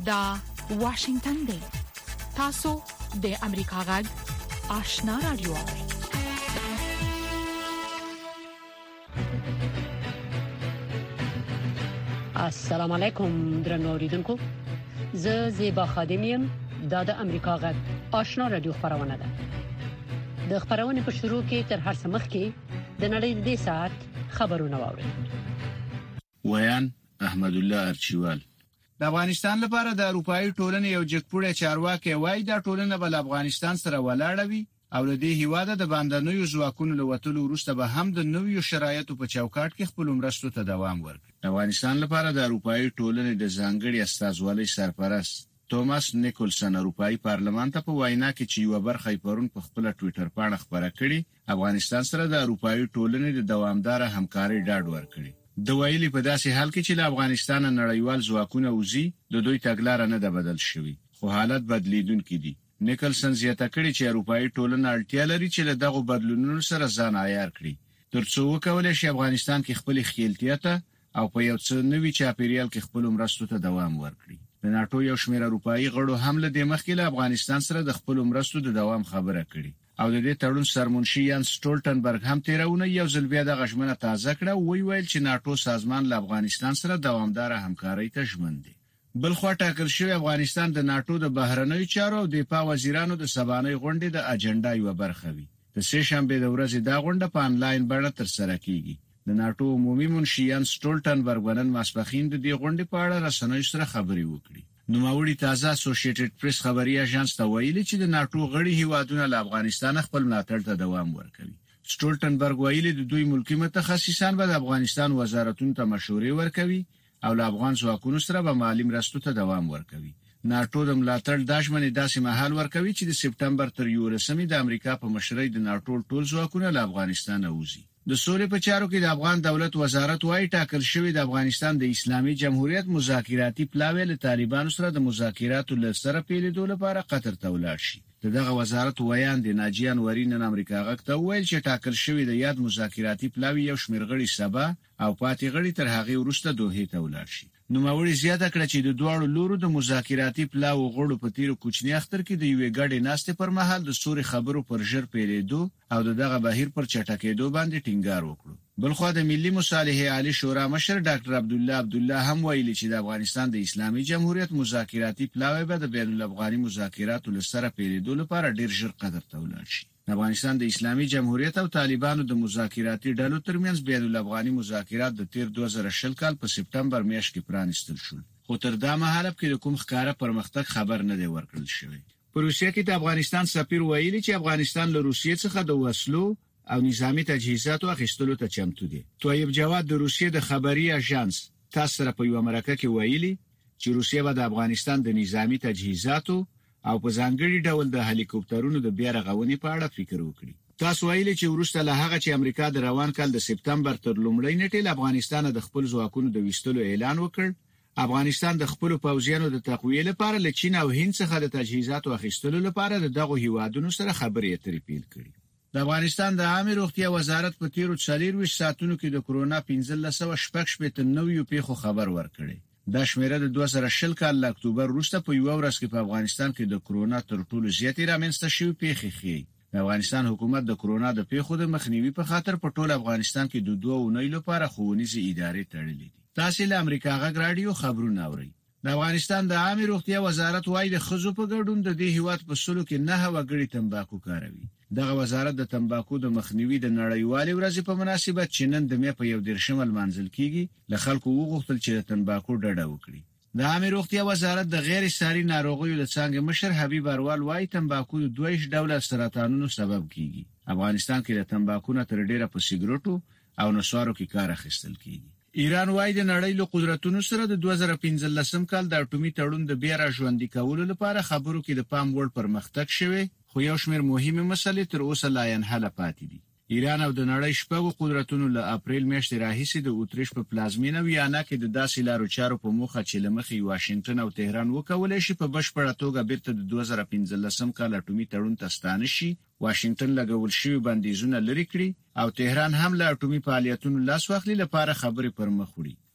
دا واشنگتن دی. تاسو د امریکا غږ آشنا رادیو. السلام علیکم درنو اوریدونکو. زه زیبا خادمیم. دا د امریکا غږ آشنا رادیو خبرونه ده. د خبرونې په شروع کې تر هر څه مخکې د نړۍ د ساعت خبرونه واورئ. ویان احمد الله ارچیوال. د افغانستان لپاره د اروپאי ټولنې یو جګپوړی چارواکي وایي دا ټولنه بل افغانستان سره ولاړه وي او د دې هیواده د باندنیو ځواکونو له وټولو وروسته به هم د نویو شرایطو په چوکاټ کې خپل مرستو ته دوام ورکړي. د افغانستان لپاره د اروپאי ټولنې د ځانګړي استازولۍ سرپرست توماس نیکولسن اروپאי پارلمان ته په وینا کې چې یو برخه پرون په خپل ټوئیټر باندې خبره کړې افغانستان سره د اروپאי ټولنې د دوامدار همکارۍ ډاډ ورکړي. د ویلي په داسې حال کې چې د افغانستان نړیوال ځواکونه وزي د دوی تګلارې نه ده بدل شوی خو حالت بدلیدونکې دي. نیکلسن زیاته کړي چې اروپאי ټولنه اړتیا لري چې له دغه بدلونونو سره ځان عیار کړي ترڅو وکولای شي افغانستان کې خپل خپلتیا ته او په یو څه نوي چاپیریال کې خپل مرستو ته دوام ورکړي. د ناتو یو شمېر اروپאי غړو هم له دې مخکې له افغانستان سره د خپل مرستو د دوام خبره کړي او د دې تړون سرمنشي یان سټولټنبرګ هم تیرونه یو ځل بیا د غشمنه تازه کړه او ویل چې ناتو سازمان له افغانستان سره دوامدار همکارۍ ته ژمن دی. بل خوا ټاکل شوی افغانستان د ناتو د بهرنیو چارو او دفاع وزیرانو د سبانۍ غونډې د اجنډا یو برخه وي. د سه شنبه د ورځې دا غونډه په انلاین بڼه ترسره کیږي. د ناتو عمومي منشي یان سټولټنبرګ ونن ماسپخین د دې غونډې په اړه رسنیو سره خبري وکړي. نوموړي تازه اسوسییټډ پریس خبري اژانس ته ویلي چې د ناتو غړي هیوادونه له افغانستان خپل ملاتړ ته دوام ورکوي. سټولټنبرګ ویلي د دوی ملکی متخصصان به د افغانستان وزارتونو ته مشورې ورکوي او له افغان ځواکونو سره به مالی مرستو ته دوام ورکوي. ناتو د ملاتړ داشمنې داسې مهال ورکوي چې د سپټمبر تر 11 د امریکا په مشرۍ د ناتو ټول ځواکونه له افغانستان وځي. د سولې په چارو کې د افغان دولت وزارت وايي ټاکل شوی د افغانستان د اسلامي جمهوریت مذاکراتي پلاوی له طالبانو سره د مذاکراتو لسره پیلېدو لپاره قطر ته ولاړ شي. دغه وزارت ویان د ناجیان ورینن امریکا غږ ته ویل چې ټاکل شوی د یاد مذاکراتي پلاوی یو شمېر غړي سبا او پاتې غړي تر هغه وروسته دوحې ته ولاړ شي. نوموړي زیاته کړه چې د دوه لورو د مذاکراتي پلاو غړو په تیرو کوچنی اختر کې د یوې ګډې ناستې پر مهال د سوري خبرو پر ژر پیلېدو او دغه بهیر پر چټکېدو باندې ټینګار وکړ. بلخو د ملي مصالحه عالی شورا مشر ډاکټر عبدالله هم ویلي چې د افغانستان د اسلامي جمهوریت مذاکراتي پلاوی به د بین الافغاني مذاکراتو لسره پیلېدو لپاره ډیر ژر قدر ته ولاړ شي. افغانستان د اسلامي جمهوریت او طالبانو د مذاکراتي ډلو ترمنځ بین الافغاني مذاکرات د تیر 2020 کال په سپټمبر میاشت کې پرانیستل شول خو تر دا مهاله کې کوم ښکارا پرمختګ خبر نه دی ورکړل شوی. په روسیه کې د افغانستان سفیر ویلي چې افغانستان له روسیې څخه د وسلو او نظامی تجهیزاتو اخیستلو ته چمتو دي. طیب جواد د روسیې د خبري اژانس تاس سره په یو مرکه کې ویلي چې روسیه به د افغانستان د نظامی تجهیزاتو او په ځانګړي ډول د هلیکوپټرونو د بیا رغونې په اړه فکر وکړي. تاسو ویلي چې وروسته له هغه چې امریکا د روان کال د سپټمبر تر لومړۍ نیټې له افغانستان د خپل ځواکونو د ویستلو اعلان وکړ، افغانستان د خپل پوځیانو د تقویه لپاره له چین او هند څخه د تجهیزاتو اخیستلو لپاره دغه هیوادونو سره خبرې اترې پیل کړې. د افغانستان د عامه روغتیا وزارت په تیرو 24 ساعتونو کې د کرونا 1516 نویو پیښو خبر ورکړي. دا شمیره د 2020 کال له اکتوبر وروسته په یو ورځ کې په افغانستان کې د کرونا تر ټولو زیاتې رامنځته شوې پیښې ښيي. د افغانستان حکومت د کرونا د پیښو د مخنیوي په خاطر په ټول افغانستان کې د 2 اونۍ لپاره ښوونیزې ادارې تړلې دي. تاسو له امریکا غږ رادیو خبرونه اورئ. د افغانستان د عامه روغتیا وزارت وايي د خزو په ګډون د دې هیواد په سلو کې 9 وګړي تمباکو کاروي. دغه وزارت د تمباکو د مخنیوي د نړیوالې ورځې په مناسبت چې نن د مې په 11 منځل کېږي له خلکو وغوښتل چې د تمباکو ډډه وکړي. د عامه روغتیا وزارت د غیر ساري ناروغیو د څنګه مشر حبیب اروال وايي تمباکو د 22 ډوله سرطانونو سبب کیږي. افغانستان کې د تمباکو نه تر ډیره په سیګریټو او نسوارو کې کار اخیستل کیږي. ایران وايي د نړۍ له قدرتونو سره د 2015 کال د اټومي تړون د بیا را ژوندۍ کولو لپاره خبرو کې د پام وړ پرمختګ شوی خو یو شمېر مهمه مسلې تر اوسه لا حل پاتې دي. ایران او د نړۍ شپږو قدرتونو له اپریل میاشتې راهیسې د اوتریش په پلازمینه ویانا کې د داسې لارو چارو په موخه چې لمخې واشنگټن او تهران وکولای شي په بشپړه توګه بیرته د 2015 کال اټومي تړون ته ستانه شي. واشنگټن لګول شوی بندیزونه لري کړی او تهران هم له اټومي فعالیتونو لاس واخلي لپاره خبرې پر مخ وړي.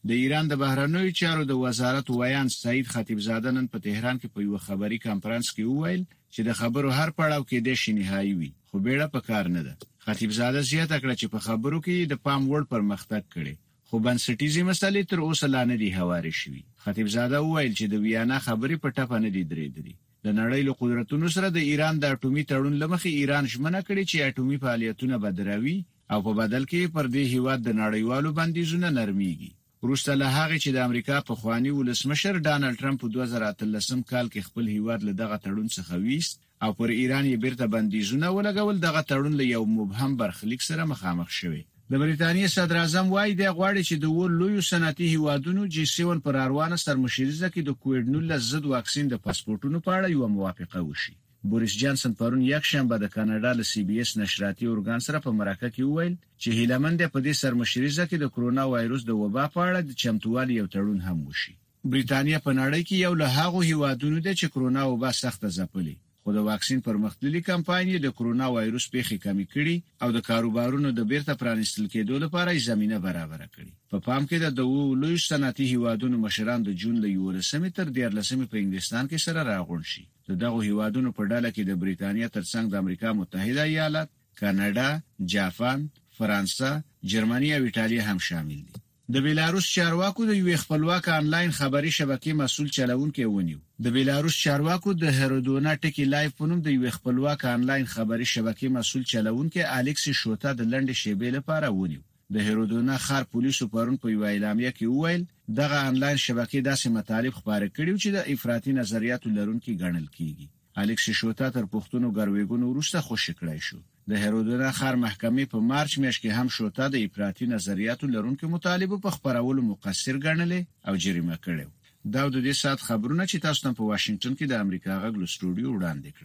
د ایران د بهرنیو چارو د وزارت ویان سعید خطیبزاده نن په تهران کې په یو خبري کانفرنس کې وویل چې د خبرو هر پړاو کې د شنیهایی وي خو بیړه پکار نه ده. خطیبزاده زیاته کړه چې په خبرو کې د پام وړ پرمختګ کړي خو بنسټیزي مسلې تر اوسه لا نه دي هواري شوي. خطیبزاده وویل چې د ویانا خبرې په ټپه نه دي درېدلې. د نړۍ له قدرتونو سره د ایران د اټومي تړون لمخې ایران ژمنه کړې چې اټومي فعالیتونه بدروي او په بدل کې پر دې هیواد د نړیوالو بندیزونو نرميږي. وروسته له هغه چې د امریکا په خواني ولسمشر ډانلډ ټرمپ په 2013 کال کې خپل هیواد له دغه تړون څخه ویست او پر ایران یې بیرته بندیزونه ولګول، دغه تړون له یو مبهم برخلیک سره مخامخ شوی. د بریتانیا صدر اعظم وايي د غواړي چې د لویو صنعتي هیوادونو G7 پر اروانه سرمشریزه کې د کووډ-19 ضد واکسین د پاسپورتونو په اړه یو موافقه وشي. بوریس جانسن پرون یک شنبه د کاناډا له CBS نشراتي ارګان سره په مرکه کې وویل چې هیلمند په دې سرمشریزه کې د کرونا وایروس د وبا په اړه د چمتووالي یو تړون هم وشي. بریتانیا په نړۍ کې یو له هغو هیوادونو ده چې کرونا وبا سخته ځپلې، خو د واکسین پرمختللي کمپایني د کرونا وایروس پیښې کمې کړي او د کاروبارونو د بیرته پرانیستل کېدو لپاره زمينه برابر کړي. په پام کې د لوی صنعتي هیوادونو مشران د جون له 11 تر 14 په انګلستان کې سره راغون شي. دغه هیوادونو په ډله کې د بریتانیا ترڅنګ د امریکا متحده ایالات، کاناډا، جاپان، فرانسه، جرمني او ایتالیا هم شامل دي. د بیلاروس چارواکو د یو خپلواک آنلاین خبري شبکې مسول چلوونکي ونیو. د بیلاروس چارواکو د هرودونا ټکی لایف په نوم د یو خپلواک آنلاین خبري شبکې مسول چلوونکي الکس شوتا د لنډ شیبې لپاره ونیو. د هرودونا ښار پولیسو پرون په یو اعلامیه کې وویل دغه آنلاین شبکې داسې مطالب خبره کړي چې د افراطي نظریاتو لرونکي ګڼل کیږي. الکس شوتا تر پښتون غرويګونو وروسته خوشی کړای شو. د هرودونا ښار محکمې په مارچ میاشت کې هم شوتا د افراطي نظریاتو لرونکو مطالبه په خبرولو مقصر ګڼلې او جریمه کړو. دا د دې سات خبرونه چې تاسو ته په واشنگټن کې د امریکا غږ له سټوډیو وړاندې کړل.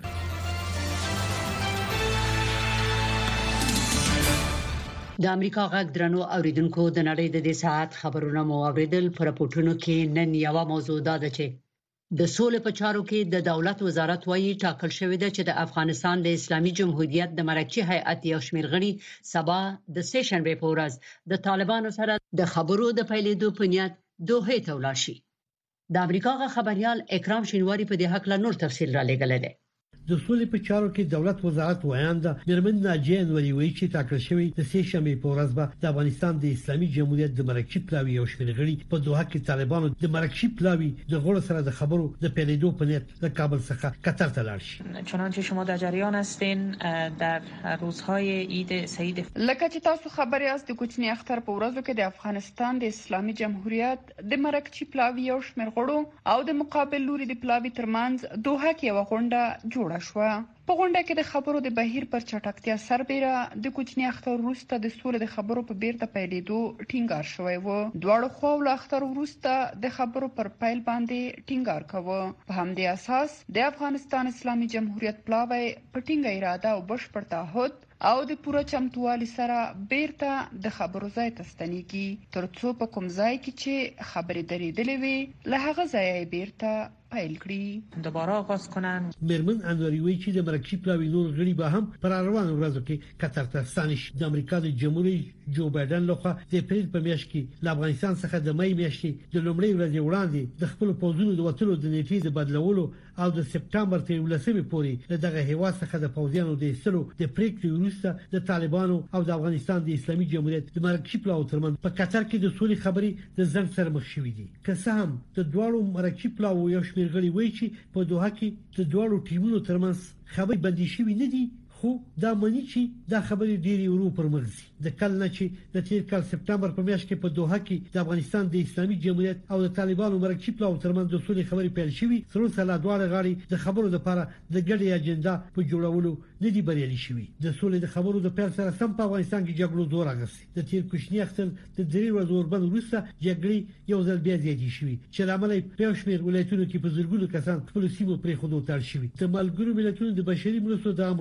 د امریکا غږ درنو اوریدونکو د نړۍ د دې ساعت خبرونه مو اوریدل. پر راپورټونو کې نن یو موضوع ده چې د سولې په چارو کې د دولت وزارت وايي ټاکل شوې ده چې د افغانستان د اسلامي جمهوریت د مرکزی هیئت یو شمېر غړي سبا د سیشنبه په ورځ د طالبانو سره د خبرو د پیلېدو په نیت دوحه ته ولاړ شي. د امریکا غږ خبريال اکرام شینواری په دې حق لا نور تفصیل را لګل دي. د سولې په چارو کې دولت وزارت وایانده میرمن ناجیه انوري وایي چې ټاکل شوی د سیشنبه په ورځ به د افغانستان د اسلامي جمهوریت د مرکزی پلاوی او شمېر غړي په دوحه کې طالبانو د مرکزی پلاوی د غړو سره د خبرو د پیلېدو په نیت د کابل څخه قطر ته لاړ شي. چنانچه شما در جریان هستین در روزهای عید سعید لکه چې تاسو خبر یاست د کوچنی اختر په ورځو کې د افغانستان د اسلامي جمهوریت د مرکزی پلاوی او شمېر غړو او د مقابل لوري د پلاوی ترمنځ دوحه کې یو غونډه جوړه شو. په غونډه کې د خبرو د بهیر پر چټکتیا سربېره د کوچنی اختر وروسته د سولې د خبرو په بیرته پیلېدو ټینګار شوی و. دواړو خواو له اختر وروسته د خبرو پر پیل باندې ټینګار کاوه. په همدې اساس د افغانستان اسلامي جمهوریت پلاوی په ټینګه اراده او بشپړ تعهد او د پوره چمتووالي سره بیرته د خبرو ځای ته ستنېږي ترڅو په کوم ځای کې چې خبرې درېدلې وي له هغه ځای بیرته پیل کړي دوباره آغاز کنن. میرمن انوري وایي چې د مرکزی پلاوی نور غړي به هم پر روان ورځو کې قطر ته ستانه شي. د امریکا د جمهوریت جو بایدن لخوا د اپریل په میاشت کې له افغانستان څخه د مې میاشتې د لومړۍ ورځې وړاندې د خپل پوځونو د وټلو د نیټې د بدلولو او د سپټمبر تر 11 پورې دغه هیوا څخه د پوځیانو د ایستلو د پریکړې وروسته د طالبانو او د افغانستان د اسلامي جمهوریت د مرکزی پلاوی ترمنځ په قطر کې د سولې خبري د ځنډ سره مخ شوې دي. که څه هم د دواړو مرکزی پلاوی یو شمېر غړي وایي چې په دوحه کې د دواړو ټیمونو ترمنځ خبرې بندي شوې نه دي، خو دا معنی چې دا خبرې ډېری ورو پر مغزي. د کال نه چې د تیر کال سپټمبر په میاشت کې په دوحه کې د افغانستان د اسلامي جمهوریت او د طالبانو مرکزی پلاوی ترمنځ د سولې خبرې پیل شوې، تر اوسه لا دواړه غاړي د خبرو لپاره د ګډې اجنډا په جوړولو نه دي بریالي شوي. د سولې د خبرو د پیل سره سم په افغانستان کې جګړو زور اخیستی. د تیر کوچنی اختر د درې ورځو وربند وروسته جګړې یو ځل بیا زیاتې شوې چې لامل په شمېر ولایتونو کې په زرګونو کسان خپل سیمو پرې خودو تل شوي. د ملګرو ملتونو د بشري مرستو د همغږۍ د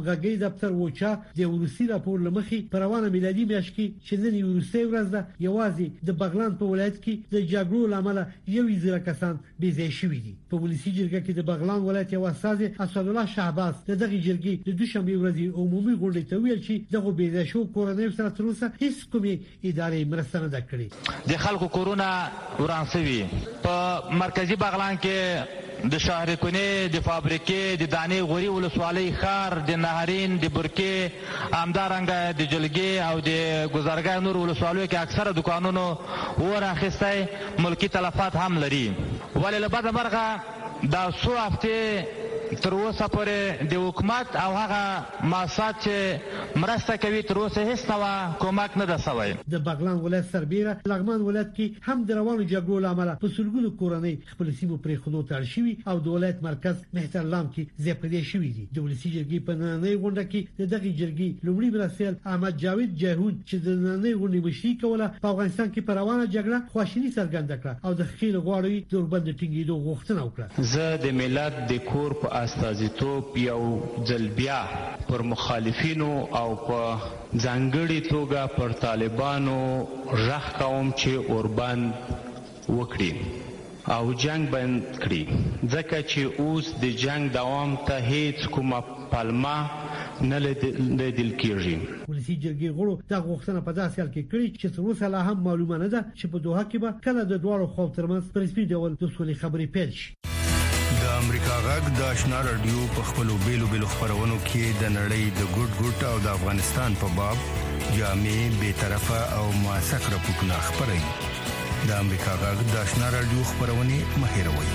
دفتر وچا د روسي راپور لمخې پروانه میلادي میاشت کې چې نن روسي ورځ ده یوازې د بغلان په ولایت کې د جګړو لامل یو زیره کسان بې ځای شوي دي. په ولسی جرګه کې د بغلان ولایت یو استاد اسد الله شهباز دغه جرګې د دوشنبه ورځې عمومي غونډې ته ویل چې دغه بې ځای شو کورنۍ سره تر اوسه هیڅ کومې ادارې مرسته نه کړې. د خلکو کورونه ورانسوي. په مرکزی بغلان کې د شهر کونی د فابریکې د دانې غوري ولسوالۍ ښار د نهرین د برکې همدارنګه د جلګې او د ګذرګاه نور ولسوالیو کې اکثره دکانونو اور اخیستی ملکی تلفات هم لري. ولې له بده مرغه دا څو هفتې تر اوسه پورې د حکومت او هغه مؤسسات چې مرسته کوي تر اوسه هیڅ نوع کومک نه ده شوی. د بغلان ولایت سربیره لغمان ولایت کې هم د روانو جګړو لامل په سلګونو کورنۍ خپل سیمو پرې خونو ته اړ شوي او د ولایت مرکز مهترلام کې ځپلې شوې دي. د ولسی جرګې په نننۍ غونډه کې دغه جرګې لومړي مرستیال احمد جاوید جهون چې د نننۍ غونډې مشري کوله په افغانستان کې پر روانه جګړه خواشینی څرګنده کړه او د خېل غواړي دوربند ټینګېدو غوښتنه وکړه. زه د ملت د کور په استازیتوب یو ځل بیا پر مخالفینو او په ځانګړي توګه پر طالبانو غږ کوم چې اوربند وکړي او جنگ بند کړي ځکه چې اوس د جنگ دوام ته هیڅ کومه پلمه نه لیدل کېږي. ولسی جرګې غړو دا غوښتنه په داسې حال کې کړې چې تر اوسه لا هم معلومه نه ده چې په دوحه کې به کله د دواړو خواو ترمنځ په رسمي ډول د سولې خبرې پیل شي. د امریکا غږ د آشنا رادیو په خپلو بیلو خبرونو کې د نړۍ د ګډ او د افغانستان په باب جامع بے طرفه او موثق راپورټونه خبري. د امریکا غږ د آشنا رادیو خبرونه مهیروي.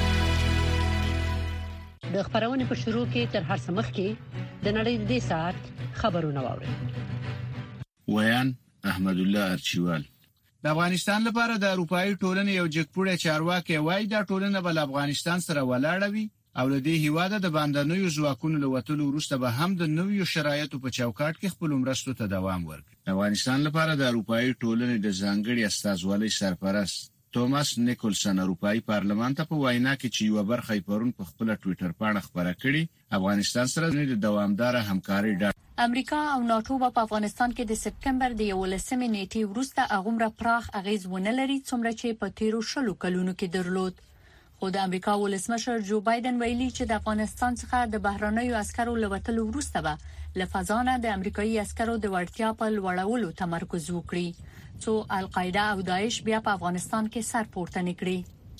د خبرونه په شروع کې تر هر څه مخکې د نړۍ د ساعت خبرونه واوري. ویان احمد الله ارچیوال. د افغانستان لپاره د اروپאי ټولنې یو جګپوړی چارواکي وایي دا ټولنه بل افغانستان سره ولاړه وي او له دې هیواده د باندنیو ځواکونو له وټلو وروسته به هم د نویو شرایطو په چوکاټ کې خپل مرستو ته دوام ورکړي. د افغانستان لپاره د اروپאי ټولنې د ځانګړي استازولۍ سرپرست توماس نیکولسن اروپאי پارلمان ته په وینا کې چې یو برخه پرون په خپل ټوئیټر باندې خبره کړې افغانستان سره د دوامدار همکاري امریکا او ناتو په افغانستان کې د سپتمبر د 11 نیټې وروسته اغومره پراخ اغیز ونه لري څومره چې په تیرو شلو کلونو کې درلود. خو د امریکا ولسمشر جو بایدن ویلي چې د افغانستان څخه د بهرانيو عسکرو لوټلو وروسته به لفظانه د امریکایي عسکرو د وړتیا په لوړولو تمرکز وکړي څو القاعده او داعش بیا په افغانستان کې سر پورته نکړي.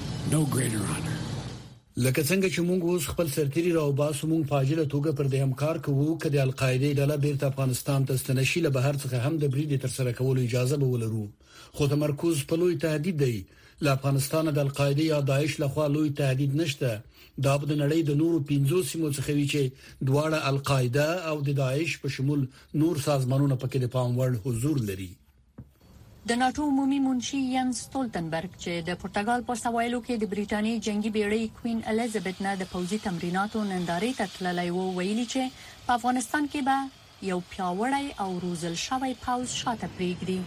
لکه څنګه چې موږ اوس خپل سرتيري راوباسو موږ په اجله توګه پر دې همکار کوو کله القاعده ډله بیرته افغانستان ته ستنشي له بهر څخه هم د بریډ تر سره کولو اجازه به ولرو. خو تمرکز په لوی تهدید دی. له افغانستان د القاعده یا داعش لخوا لوی تهدید نشته. دا په نړۍ د نورو 15 سیمو څخه وی چې دواړه القاعده او د داعش په شمول نور سازمانونه پکې د پام وړ حضور لري. د ناتو عمومي منشي ین ستولتنبرګ چې د پرتګال په سوایلو کې د بریټانیې جنگي بیړۍ کوین الیزابت نه د فوجي تمریناتو نندارې ته تللی و ویلي چې په افغانستان کې به یو پیاوړی او روزل شوی پوځ شاته پریږدي.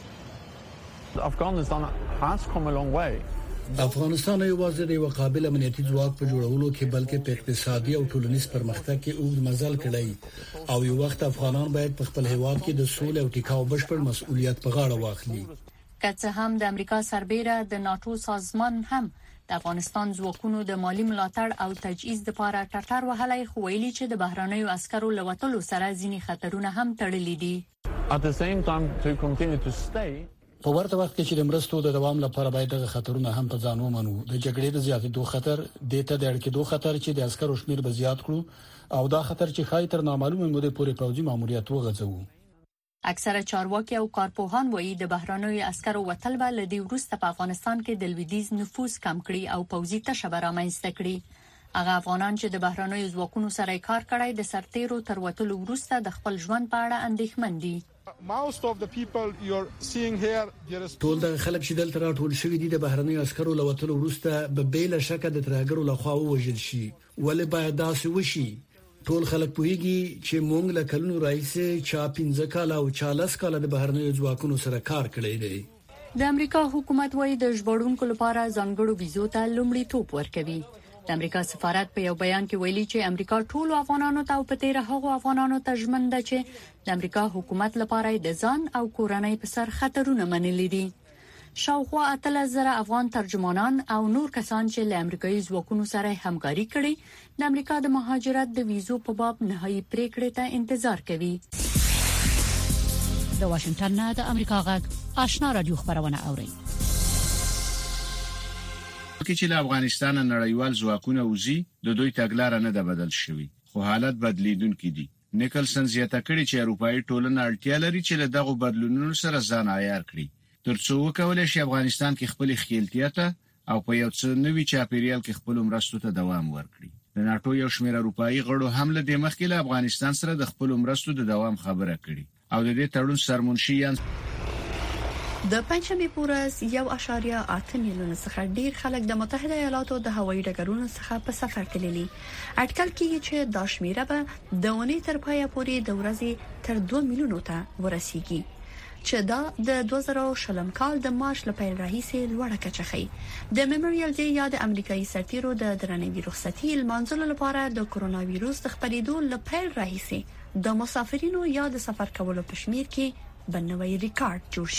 افغانستان یوازې د یو قابل امنیتي ځواک په جوړولو کې بلکې په اقتصادي او ټولنیز پرمختګ کې اوږد مزل کړی او یو وخت افغانان باید په خپل هیواد کې د سولې او ټیکاو بشپړ مسؤلیت په غاړه واخلي. که څه هم د امریکا سربېره د ناتو سازمان هم د افغانستان ځواکونو د مالی ملاتړ او تجهیز لپاره ټټر وهلای خو ویلي چې د بهرانيو عسکرو لوټلو سره ځینې خطرونه هم تړلي دي. په ورته وخت کې چې د مرستو د دوام لپاره باید د خطرونو هم په ځان ومنو. د جګړې د زیاتېدو خطر د اړیکو خطر چې د عسکرو شمیر به زیات کړو او دا خطر چې خای تر نامعلومه مودې پورې پوځي ماموریت وغځو. اکثره چارواکي او کارپوهان وایي د بهرانيو عسکرو وتل به له دې وروسته په افغانستان کې د لویدیز نفوذ کم کړي او پوځي تشبر رامنځته کړي. هغه افغانان چې د بهرانيو ځواکونو سره کار کړی د سرتیرو تر وتلو وروسته د خپل ژوند په اړه اندېښمن دي. ټول د خلک چې دلته راټول شوی دي د بهرنیو عسکرو لوټلو وروسته به بېل شکه د ترهګرو لخوا وژل شي. ولې باید داسې وشي؟ ټول خلک پوهیږي چې موږ له کلونو راځي چې 15 کال او 40 کال د بهرنیو ځواکونو سره کار کړی دی. د امریکا حکومت وايي د ژغورونکو لپاره ځانګړو ویزو ته لومړیتوب ورکوي. د امریکا سفارت په یو بیان کې ویلي چې امریکا ټول افغانانو ته او په تیر هغو افغانانو ته ژمن ده چې د امریکا حکومت لپاره د ځان او کورنۍ په سر خطرونه منلي دي. شاوخوا 8000 افغان ترجمانان او نور کسان چې له امریکایي ځواکونو سره همکاري کړي د امریکا د مهاجرت د ویزو په باب نهایی پریکړې ته انتظار کوي. د واشنگټن نه د امریکا غږ آشنا رادیو خبرونه اوري. چې له افغانستان نړیوال ځواکونه وزي د دوی تګلارې نه ده بدل شوی خو حالت بدلیدونکې دي. نیکلسن زیاته کړي چې اروپאי ټولنه اړتیا لري چې له دغه بدلونونو سره ځان عیار کړي ترڅو وکولای شي افغانستان کې خپل خپلتیا ته او په یو څه نوي چاپیریال کې خپل مرستو ته دوام ورکړي. د ناتو یو شمېر اروپאי غړو هم له دې مخکې له افغانستان سره د خپل مرستو د دوام خبره کړي او د دې تړون سرمنشي د پنځمې پورز 1.8 میلیون څخه ډیر خلک د متحده ایالاتو د هوایي ډګرونو څخه په سفر تللي. اټکل کیږي چې د شمیره به د ونې تر پایه پورې د ورځې تر 2 میلیونو ته ورسیږي چې دا د 2020 کال د مارچ له پیل راهیسې لوړه کچه خي. د میموریال ډے یا د امریکایي سرتیرو د درناوي رخصتي لمانځلو لپاره د کورونا وایروس د خپرېدو له پیل راهیسې د مسافرینو یا د سفر کولو په شمیر کې بنوي ریکارډ جوړ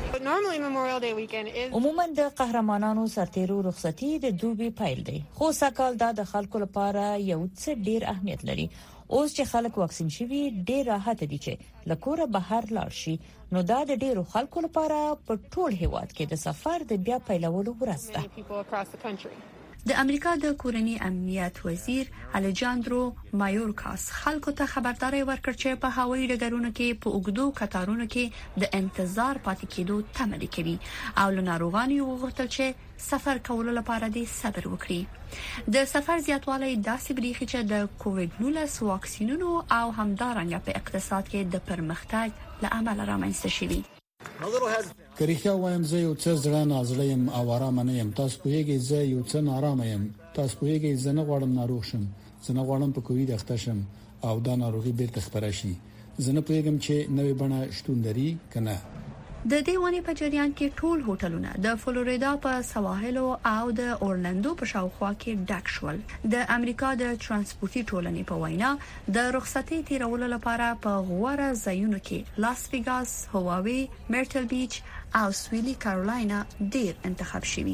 شي. عموما د قهرمانانو سرتیرو رخصتي د دوبي پیل دی خو سکهال دا د خلکو لپاره یو څه ډیر اهمیت لري. اوس چې خلک واکسین شوي ډیر راحت دي چې لکوره بهر لاړ شي نو دا د ډیرو خلکو لپاره په ټول هیواد کې د سفر د بیا پیلولو ورځ ده. د امریکا د کورنی امنیت وزیر الیجاندرو مایورکاس خلکو ته خبرداري ورکړ چې په هوایي ډګرونو کې په اوږدو کتارونو کې د انتظار پاتې کېدو تمه کوي او له ناروغانو وغوښتل چې سفر کولو لپاره د صبر وکړي. د سفر زیاتوالی داسې بریښي چې د کووډ-19 واکسینونو او همدارنګه په اقتصاد کې د پرمختګ له امله رامنځته شوی. کریخیا وایم زه یو څه زړه نازړه يم او آرام نه يم. تاسو کوهیږئ زه یو څه نارامه يم. تاسو کوهیږئ زه نه غواړم ناروغ شم. زه نه غواړم په کووډ اخته شم او دا ناروغي بیرته خپره شي. زه نه پوهیږم چې نوې بڼه شتون لري کنه. د دې ونې په جریان کې ټول هوټلونه د فلوریدا په سواحل او د اورلندو په شاوخوا کې ډک شول. د امریکا د ترانسپورتي ټولنې په وینا د رخصتي تیرولو لپاره په غوړه ځایونو کې لاس ویګاس، هواوی، میرټل بیچ او سویلي کارولاینا ډیر انتخاب شوي.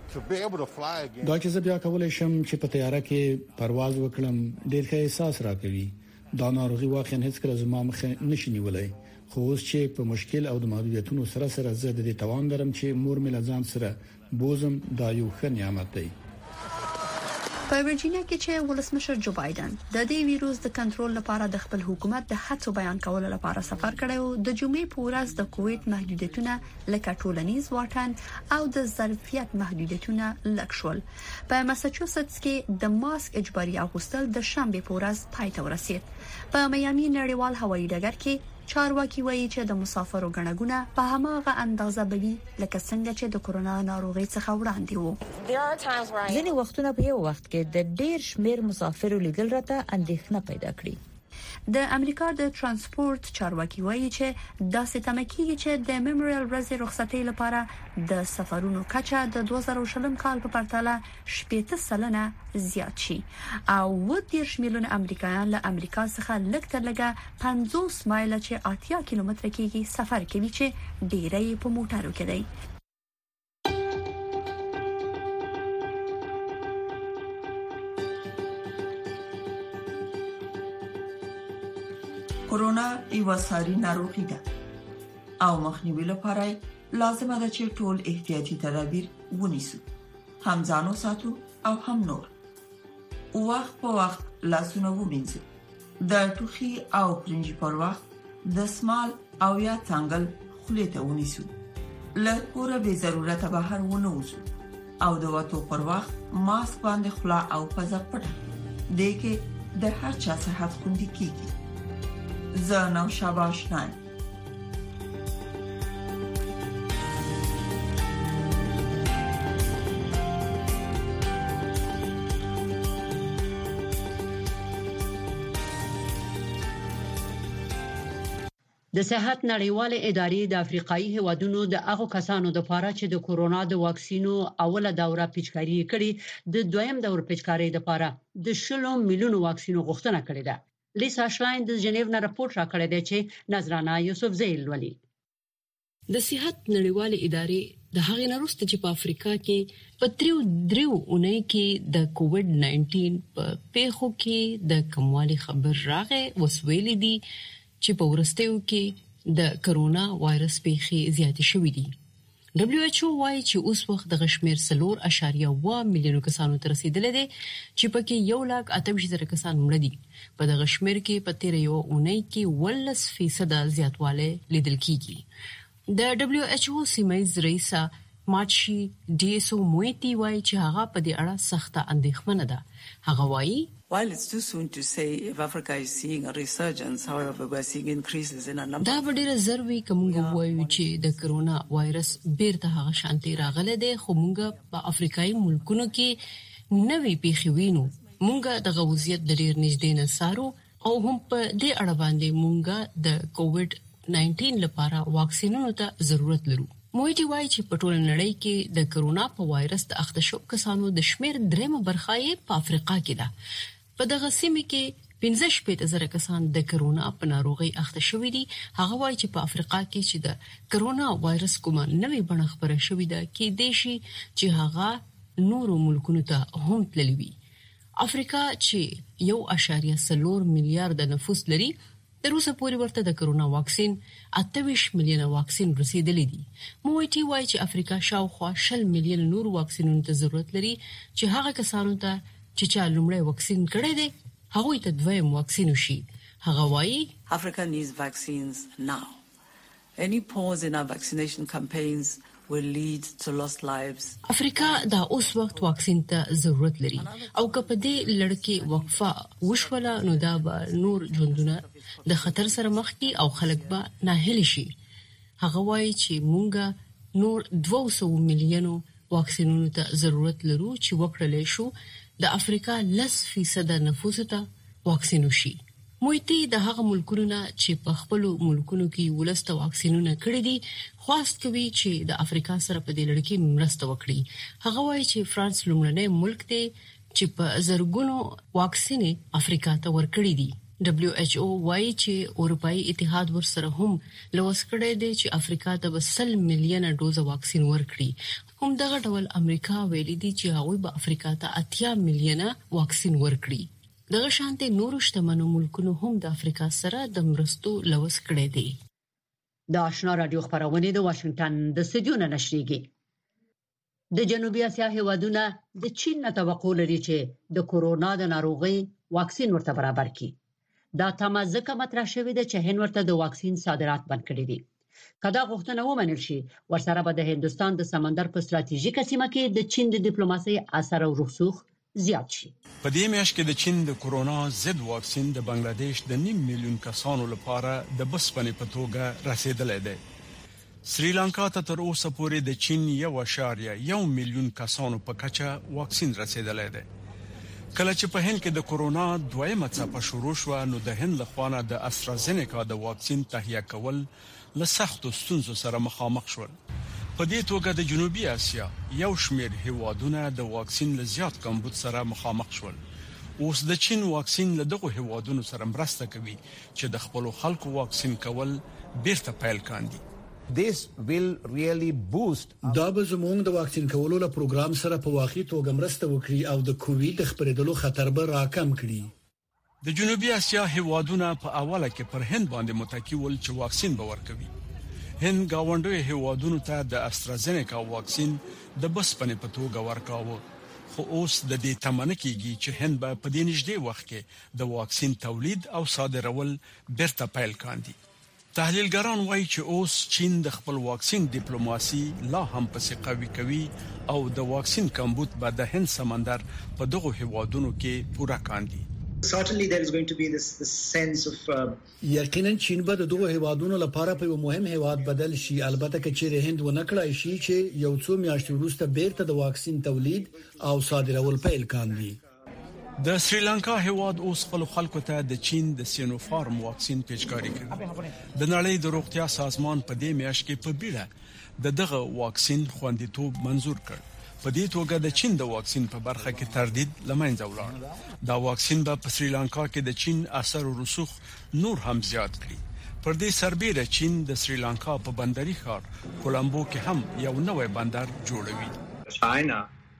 دا چې زه بیا کولای شم چې په طیاره کې پرواز وکړم ډیر ښه احساس راکوي. دا ناروغي واقعا هیڅ کله زما مخ نشي نیولای. خو اوس چې په مشکل او د محدودیتونو سره زه د دې توان لرم چې مور مې لزان سره بوزم دا یو ښه نعمت دی. په ورجینیا کې چې ولسمشر جو بایدن د دې وایروس د کنټرول لپاره د خپل حکومت د هڅو بیان کولو لپاره سفر کړی د جمعې په ورځ د کووډ محدودیتونه لکه ټولنیز واټن او د ظرفیت محدودیتونه لږ شول. په ماساچوسټس کې د ماسک اجباري اغوستل د شنبه په ورځ پای ته ورسید. په میامي نړیوال هوایي ډګر کې چارواکي وایي چې د مسافرو غنډګونه په هماغه اندازه بوي لکه څنګه چې د کورونا ناروغي څخه وړاندې وو. ځینې وختونه په یو وخت کې د ډیر شمیر مسافرو لیدل راته اندېښنه پیدا کړې. د امریکا د ترانسپورت چارواکي وایي چې د ستمکیږي چې د میموریال ورځ رخصتي لپاره د سفرونو کچه د 2020 کال په پرتله 80% زیات شي او 10 میلیون امریکایان له امریکا څخه لږ تر لږه 50 مایل چې 80 کیلومتره کېږي سفر کوي چې ډیری په موټرو کې دی. کورونا یو ساري ناروغي ده او مخنیوي لپاره لازمه ده چې ټول احتیاطي تدابیر ونیسو، هم ځانو ساتو او هم نور. وخت په وخت لاسونه ومینځو، د ټوخي او پرنجي پر وخت د سمال او یا څنګل خولې ته ونیسو. له کوره به ضرورت بهر ونه وځو او د وټو پر وخت ماسک باندې خلا او پزه پټه دې کې د هر چا صحت خوندي کیږي. زه نوشابه آشنایم. د صحت نړیوالې ادارې د افریقایي هیوادونو د هغو کسانو د لپاره چې د کورونا د واکسینو اوله دوره پیچکاري کړي د دویم دور پیچکاري لپاره د 10 میلیونو واکسینو غوښتنه کړې ده. لیسا شلاین د جنیو نه راپور راکړی دی چې نظرانه یوسف زیل ولي. د صحت نړیوالې ادارې د هغې نروسته چې په افریقا کې په 3 اونۍ کې د کووډ 19 په پیښو کې د کموالي خبر راغی وسویلې دي چې په ورستیو کې د کرونا وایرس پیښې زیاتې شوې دي. WHO وايي چې اوس وخت د غشمیر 3.1 میلیونو کسانو ته رسیدلې دي چې پکې 128,000 کسان مړ دي. په د غشمیر کې په 13 اونۍ کې 10% زیاتوالی لیدل کیږي. د WHO سیمایي رئیس ماچی ډیسو مویتی وايي چې هغه په دې اړه سخته اندېښمنه ده. هغه وايي While it's too soon to say if Africa is seeing a resurgence, however, we're seeing increases in a number. دا ډېر ضروري کومه وایي چې د کرونا وایرس بیرته هغه شانتي راغله ده خو موږ په افریقایي ملکونو کې نوې پیښې وینو. موږ د غوځیت د ډېر نږدې نسارو او هم په دې اړه باندې موږ د کووډ 19 لپاره واکسینونو ته ضرورت لرو. مویټي وايي چې په ټول نړۍ کې د کرونا په وایرس د اخته شو کسانو د شمیر درېمه برخه یې په افریقا کې ده. په دغه سیمه کې 15,000 کسان د کرونا په ناروغي اخته شوي دي. هغه وايي چې په افریقا کې چې د کرونا وایرس کومه نوې بڼه خبره شوې ده کې دیشي چې هغه نورو ملکونو ته هم تللی وي. افریقا چې 1.4 میلیارډ نفوس لري تر اوسه پورې ورته د کرونا واکسین 28 میلیونه واکسین رسیدلې دي. مویټي وايي چې افریقا شاوخوا 10 میلیونه نور واکسینونو ته ضرورت لري چې هغه کسانو ته چې چا لومړی واکسین کړی دی هغه ته دویم واکسین وشي. هغه وايي Africa needs vaccines now. Any pause in our vaccination campaigns will lead to lost lives. افریقا دا اوس وخت واکسین ته ضرورت لري او که په دې لړ کې وقفه وشوله نو دا به نور ژوندونه د خطر سره مخ کی او خلک به ناهیلي شي. هغه وايي چې مونږه نور 200 میلیونو واکسینونو ته ضرورت لرو چې وکړل شو د افریقا 10% نفوس ته واکسین وشي. مویتی د هغه ملکونو چې په خپل ملکونو کې ولسته واکسینونه کړی دي خواست کوي چې د افریقا سره په دې لړ کې مرسته وکړي. هغه وايي چې فرانس لومړنی ملک دی چې په زرګونو واکسین افریقا ته ورکړي دي. WHO وايي چې اروپאי اتحاد ورسره هم لوس کړی دی چې افریقا ته 100 میلیونه ډوز واکسین ورکړي. هم دغه ډول امریکا ویلي دي چې هغه به افریقا ته 80 میلیونه واکسین ورکړي. دغه شانته نورو شتمنو ملکونو هم د افریقا سره د مرستو لوس کړی دی. د آشنا رادیو خبرونه د واشنگټن د استودیو نه نشریږي. د جنوبي اسیا هیوادونه د چین نه توقع لري چې د کورونا د ناروغي واکسین ورته برابر کړي. دا تمازه مطرح شوې ده چې هند ورته د واکسین صادرات بند کړي دي. کدا غوښتنه ومنل شي ورسره به د هندستان د سمندر په ستراتیژیکه سیمه کې د چین د ډیپلوماسي اثر او رسوخ زیات شي. په دې میاشت کې د چین د کورونا ضد واکسین د بنگلاديش د 1.5 میلیون کسانو لپاره د بسپنې په توګه رسیدلې ده. سریلانکا ته تر اوسه پورې د چین 1.1 میلیون کسانو په کچه واکسین رسیدلې ده. کله چې په هند کې د کورونا دویمه څپه شروع شو نو د هند لخوا د استرازینیکا د واکسین تهیه کول له سختو ستونزو سره مخامخ شول. په دې توګه د جنوبي اسیا یو شمېر هیوادونه د واکسین له زیات کمبود سره مخامخ شول. اوس د چین واکسین له دغه هیوادونو سره مرسته کوي چې د خپل خلکو واکسین کول بیرته پیل کاندي. This will really boost دا به زموږ د واکسین کولو له پروګرام سره په واقعي توګه مرسته وکړي او د کووډ خپرېدلو خطر به راکم کړي. د جنوبي اسیا هیوادونه په اوله کې پر هند باندې متکی ول چې واکسین به ورکوي. هند گاونډي هیوادونو ته د استرازینیکا واکسین د بسپنې په توګه ورکاوه. خو اوس د دې تمنه کیږي چې هند به په دې نږدې وخت کې د واکسین تولید او صادرول بیرته پیل کاندي. تحلیلګران وایي چې اوس چین د خپل واکسین ډیپلوماسي لا هم پسې قوي کوي او د واکسین کمبود به د هند سمندر په دغه هیوادونو کې پوره کاندي. Certainly there is going to be this sense of یقینا چین به دغه هیوادونو لپاره په یو مهم هیواد بدل شي. البته چې هند ونه کړای شي چې یو څو میاشتې وروسته بیرته د واکسین تولید او صادرول پیل کاندي. د سریلانکا هیواد اوس خپل خلکو ته د چین د سینوفارم واکسین پیشکاری کړ. د نړۍ د روغتیا سازمان په دې میاشت کې په بیړه دغه واکسین خوندیتوب منزور کړ. په دې توګه د چین د واکسین په برخه کې تردید لمنځه ولاړ. دا واکسین به په سریلانکا کې د چین اثر او رسوخ نور هم زیات کړي. پر دې سربېره چین د سریلانکا په بندري ښار کولمبو کې هم یو نوې بندر جوړوي.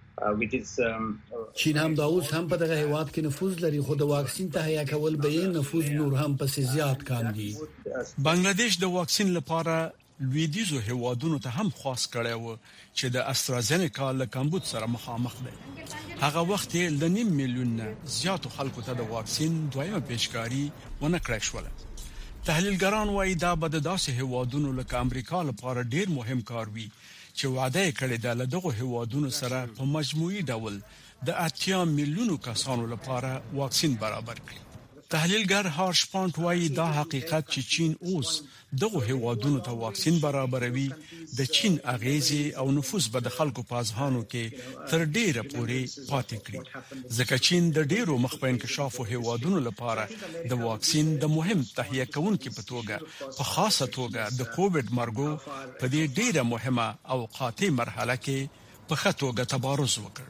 چین هم دا اوس هم په دغه هیواد کې نفوذ لري، خو د واکسین تهیه کول به یې نفوذ نور هم پسې زیات کاندي. بنگلاديش د واکسین لپاره لویدیزو هیوادونو ته هم خاص کړی و چې د استرازینیکا له کمبود سره مخامخ دی. هغه وخت یې ل 9 میلیون زیاتو خلکو ته د واکسین دویمه پیشکاری ونه کړی شول. تحلیلګران وایي دا به د داسې هیوادونو لکه امریکا لپاره ډیر مهم کار وي چې وعده یې کړې ده له دغه هیوادونو سره په مجموعي ډول د 8 میلیونو کسانو لپاره واکسین برابر کړي. تحلیلګر هارش پونت وایي دا حقیقت چې چین اوس دغه هیوادونو ته واکسین برابروي د چین اغیزې او نفوذ به د خلکو په ځانو کې تر ډیره پورې پاتې کړي، ځکه چین د ډیرو مخ په انکشاف هیوادونو لپاره د واکسین د مهم تهیه کوونکو په توګه په خاصه توګه د کووډ مرګو په دې ډیره مهمه او قاطع مرحله کې په خطوګه تبارز وکړ.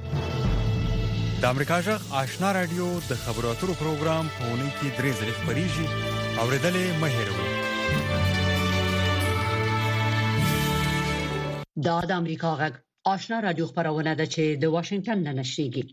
د امریکا جغ آشنا رادیو د خبرو اترو پروګرام په اونۍ کې 3 ځله خبريږي. اوریدلې مه هېروئ. د امریکا جغ آشنا رادیو خبرونه ده چې د واشنگټن نه نشریږي.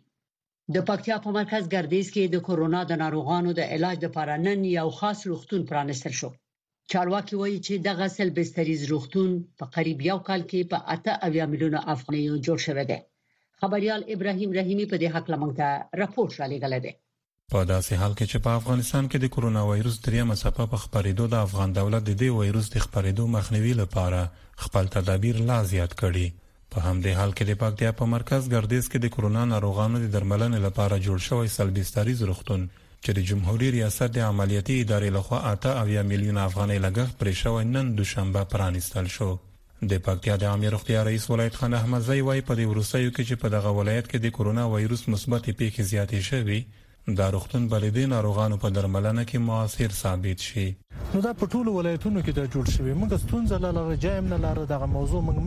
د پکتیا په مرکز ګردیز کې د کورونا د ناروغانو د علاج لپاره نن یو خاص روغتون پرانستل شو. چارواکي وایي چې دغه سل بستریز روغتون په قریب یو کال کې په 8 میلیون افغانیو جوړ شوی دی. خبريال ابراهيم رحيمي په دې حق لمنګه راپور را لګل دی. په داسې حال کې چې په افغانستان کې د کورونا وایروس دریمه څپه په خبرېدو د افغان دولت د دې وایروس د خبرېدو مخنیوي لپاره خپل تدابیر لا زیات کړي. په همدې حال کې د پکتیا په مرکز ګردیز کې د کورونا ناروغانو د درملنې لپاره جوړ شوی سلبستریز روغتون چې د جمهوریت ریاست د عملیاتي ادارې لخوا 8 میلیون افغانۍ لګښت پرې شوی نن دوشنبه پرانستل شو. د پکتیا د عامه روغتیا رئیس ولایت خان احمدزی وايي په دې ورسېو کې چې په دغه ولایت کې د کورونا وایروس مثبت پیښې زیاتې شوي، دا روغتون بلدي ناروغانو په درملنه کې موثر ثابت شي. نو دا په ټولو ولایتونو کې د جوړ شوی موږ ستونزه لاره جایم نه لاره دغه موضوع موږ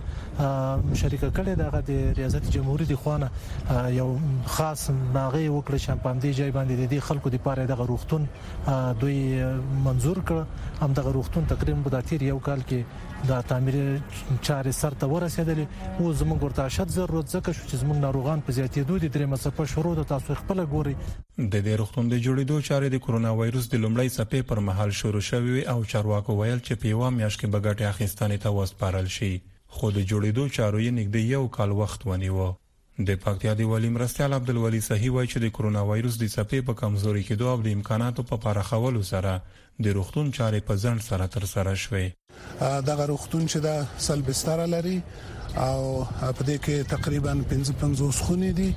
مخکنه مشارکت کړي دغه د ریاست جمهوریت خوانه یو خاص باغې وکړه چې په دې ځای باندې د خلکو لپاره دغه روغتون دوی منزور کړ. هم دغه روغتون تقریبا په داتیر یو کال کې دا تعمیر چارې سر ته ورسېدلې او زموږ ورته شت ضرورت ځکه چې زموږ ناروغان په زیاتېدو د درې مصفه شروع د تاسو خپل ګوري. د دې روغتون د جوړېدو چارې د کورونا وایروس د لومړۍ څپې پر مهال شروع شوې او چارواکو ویل چې په یو میاشت کې به ګټه اخیستنې ته وسپارل شي، خو د جوړېدو چارو یې نږدې یو کال وخت ونیو. د پکتیا دی ولی مرستیال عبدالولی صحیح وایي چې د کورونا وایروس د څپې په کمزوري کېدو او د امکاناتو په پراخولو سره د روغتون چارې په ځنډ سره تر سره شوې. دغه روغتون چې دا سلبستر لري او په دې کې تقریبا 55 خونې دي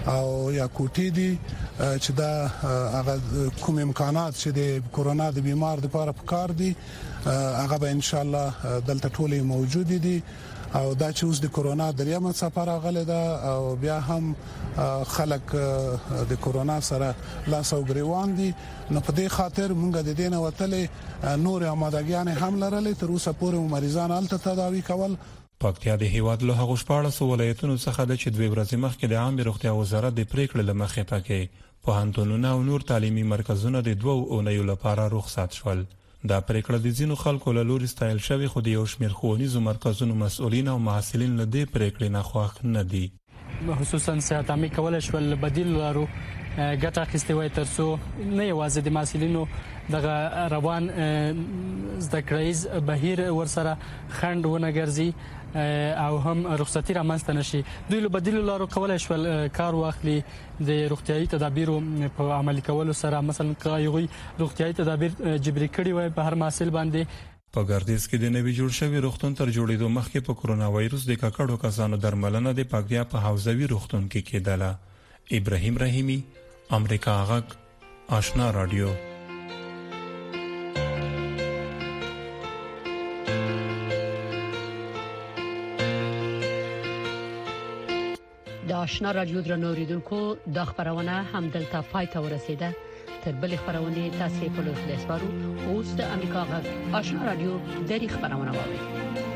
او یا کوټې دي چې دا هغه کوم امکانات چې د کورونا د بیمار لپاره پکار دي هغه به ان شاء الله دلته ټولې موجود دي او دا چې اوس د کورونا دریمه څپه راغله ده او بیا هم خلک د کورونا سره لاس او ګریوان دي. نو په دې خاطر مونږ د دې نه وتلې نور آمادګیان هم لرلې تر اوسه پورې مریضان الته تداوي کول. پکتیا د هیواد له هغو 14 ولایتونو څخه د چې 2 ورځې مخکې د عامه روغتیا وزارت د پریکړې لمخې پکې پوهنتونونه او نور تعلیمي مرکزونه د 2 اونیو لپاره رخصت شول. دا پریکړه د ځینو خلکو له لوري ستایل شوی، خو د یو شمېر ښوونیزو مرکزونو مسؤلین او محصلین له دې پریکړې نه خوښ نه دي. خصوصا صحت عامه کول شول بدیل لرو ګټه اخیستې وای ترڅو نه یوازې د محصلینو دغه روان زده کړیز بهیر ورسره خند ونه ګرځي او هم رخصتي رامنځته نشي. دوی له بدیل لارو کولای شول کار واخلي د روغتيایي تدابیرو په عملي کولو سره، مثلا کایوي روغتيایي تدابیر جبري کړي وای په هر محصل باندې. په ګردیز کې د نوي جوړ شوی روغتون تر جوړېدو مخکې په کورونا وایروس د ککړو کسانو درملنه د پکتیا په حوزوي روغتون کې کېدله. ابراهيم رحيمي، امریکا غږ، آشنا رادیو. د آشنا رادیو درنوریدونکو د خبرونه هم دلته پای ته ورسیده. تر بل خبرونه تاسو په لور خلاص بارو اوس د امریکا غږ آشنا رادیو د خبرونه واوري.